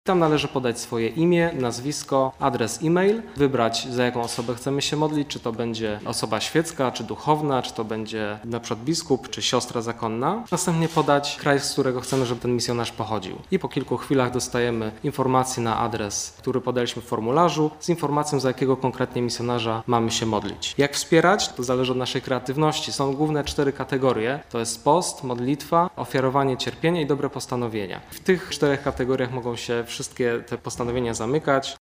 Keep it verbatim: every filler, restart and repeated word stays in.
Tam należy podać swoje imię, nazwisko, adres e-mail, wybrać, za jaką osobę chcemy się modlić, czy to będzie osoba świecka, czy duchowna, czy to będzie na przykład biskup, czy siostra zakonna. Następnie podać kraj, z którego chcemy, żeby ten misjonarz pochodził. I po kilku chwilach dostajemy informację na adres, który podaliśmy w formularzu, z informacją, za jakiego konkretnie misjonarza mamy się modlić. Jak wspierać? To zależy od naszej kreatywności. Są główne cztery kategorie. To jest post, modlitwa, ofiarowanie cierpienia i dobre postanowienia. W tych czterech kategoriach mogą się wszystkie te postanowienia zamykać.